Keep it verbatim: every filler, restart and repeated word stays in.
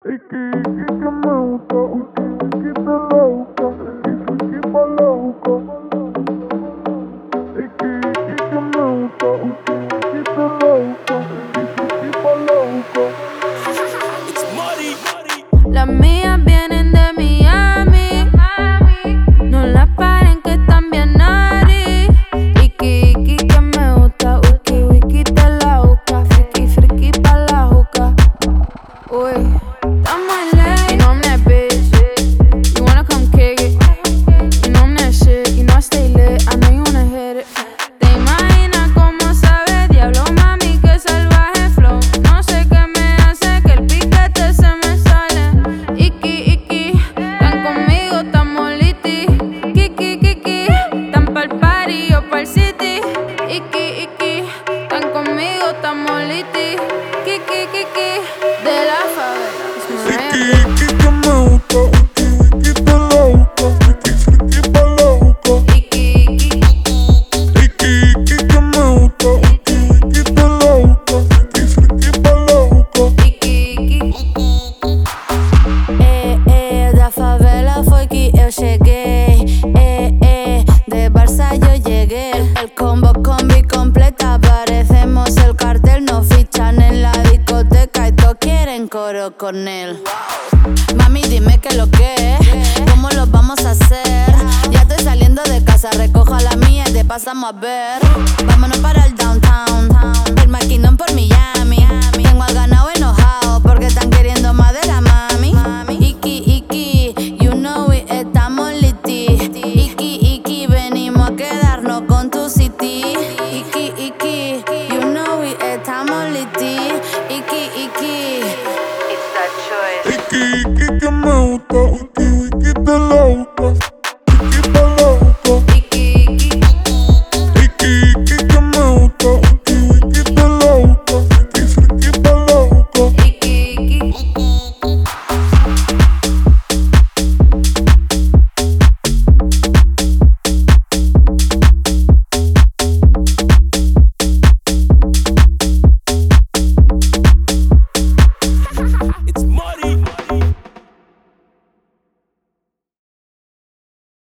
Iki, iki que me gusta, iki, iki te loca, iki, iki pa' loca. Iki, iki que me gusta, iki, iki te loca, iki, iki pa' loca. Las mías vienen de Miami, no las paren que están bien nari. Iki, iki que me gusta, uki, wiki te la busca, friki, friki pa' la juca. Uy, estamos en ley, you know I'm that bitch. You wanna come kick it, you know I'm that shit. You know I stay lit, I know you wanna hit it. Te imaginas cómo sabe, diablo mami, que salvaje flow. No sé qué me hace, que el piquete se me sale. Iki, iki, tan conmigo, estamos liti. Kiki, kiki, tan pa'l party, yo pa'l city. Iki, iki, tan conmigo, estamos liti. Kiki, kiki, de la favela. Iki, iki que me gusta, iki, iki te loca, friki, friki pa' loca. Iki, iki, Iki, iki que me gusta, iki, iki te loca, friki, friki pa' loca. iki, iki. Eh, eh, da favela foi que eu cheguei. Eh, eh, de Barça yo llegué. El combo combi completa, parecemos el cartel. Nos fichan en la discoteca y todos quieren coro con él. Mami, dime qué lo que es, cómo lo vamos a hacer. Ya estoy saliendo de casa, recojo a la mía y te pasamos a ver. Vámonos para el downtown, el maquinón por Miami. Tengo al ganado enojado porque están queriendo más de la mami. Iki, iki, you know it, estamos liti. Iki, iki, venimos a quedarnos con tu city. Iki, iki, you know it, estamos liti. Iki, iki. Iki, iki que me gusta, iki, iki te loca.